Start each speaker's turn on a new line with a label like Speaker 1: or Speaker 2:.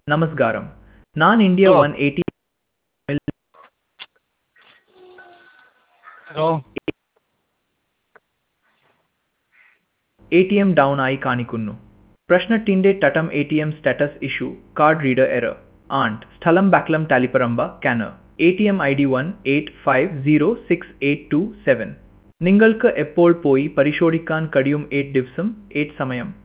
Speaker 1: നമസ്കാരം. ഞാൻ India
Speaker 2: hello
Speaker 1: 180
Speaker 2: hello
Speaker 1: ATM down ആയി കാണിക്കുന്നു. പ്രശ്നത്തിന്റെ തട്ടം ATM status issue, card reader error, and സ്ഥലം ബാക്ലം ടാലിപ്പറമ്പ കാനർ. ATM ID 18506827. നിങ്ങൾക്ക് എപ്പോൾ പോയി പരിശോധിക്കാൻ കഴിയും? 8 ദിവസം, 8 സമയം.